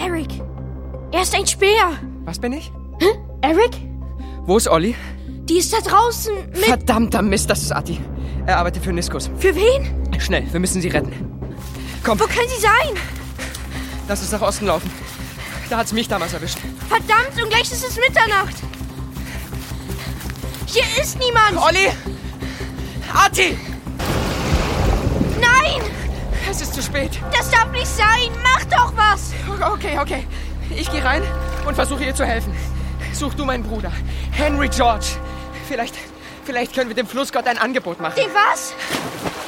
Eric. Er ist ein Späher. Was bin ich? Hä? Eric? Wo ist Olli? Die ist da draußen mit... Verdammter Mist, das ist Ati. Er arbeitet für Niskus. Für wen? Schnell, wir müssen sie retten. Komm. Wo können sie sein? Lass uns nach Osten laufen. Da hat's mich damals erwischt. Verdammt, und gleich ist es Mitternacht. Hier ist niemand. Olli! Ati! Nein! Es ist zu spät. Das darf nicht sein. Mach doch was. Okay. Ich gehe rein und versuche ihr zu helfen. Such du meinen Bruder. Henry George. Vielleicht können wir dem Flussgott ein Angebot machen. Dem was?